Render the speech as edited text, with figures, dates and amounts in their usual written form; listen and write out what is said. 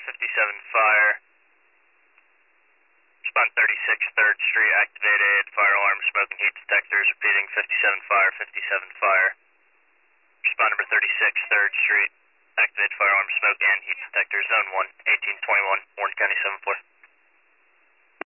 57 fire. Respond 36 3rd Street, activated fire alarm, smoke and heat detectors, repeating 57 fire, 57 fire. Respond number 36 3rd Street, activated fire alarm, smoke and heat detectors, zone 1, 1821, Warren County 7-4.